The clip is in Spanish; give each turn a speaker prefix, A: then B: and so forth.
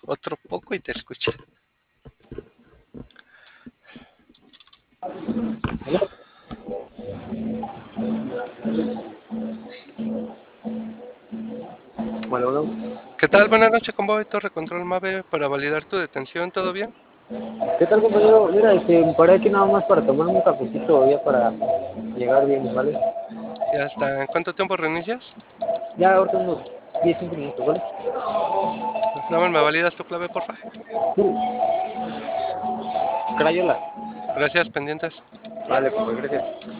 A: otro poco y te escuché.
B: Bueno, bueno.
A: ¿Qué tal? Buenas noches, convoy Torre Control Mave para validar tu detención, ¿todo bien?
B: ¿Qué tal, compañero? Mira, me paré aquí nada más para tomarme un cafecito, ya para llegar bien, ¿vale?
A: ¿Y hasta en cuánto tiempo reinicias?
B: Ya ahorita unos 10, 15 minutos, ¿vale?
A: Nada más me validas tu clave, porfa.
B: Sí, Crayola.
A: Gracias, pendientes.
B: Vale, pues gracias.